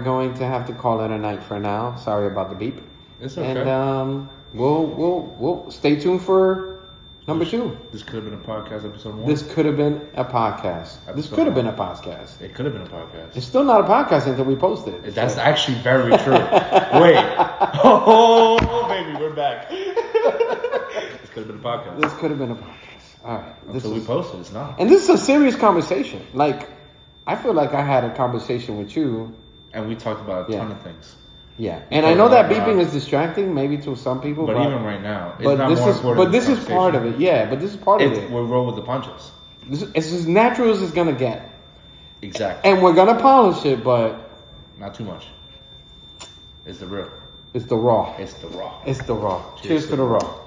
going to have to call it a night for now. Sorry about the beep. It's okay. And we'll stay tuned for number 2. This could have been a podcast episode 1. This could have been a podcast. This could have been a podcast. It could have been a podcast. It's still not a podcast until we post it. That's actually very true. Wait. Oh, baby, we're back. This could have been a podcast. This could have been a podcast. All right. Until we post it, it's not. And this is a serious conversation. Like, I feel like I had a conversation with you. And we talked about a ton of things. Yeah. And I know that beeping is distracting, maybe to some people. But even right now, it's but not this more is, important. But this is part of it. Yeah, but this is part of it. We'll roll with the punches. It's as natural as it's going to get. Exactly. And we're going to polish it, but... Not too much. It's the real. It's the raw. It's the raw. It's the raw. Cheers to the raw.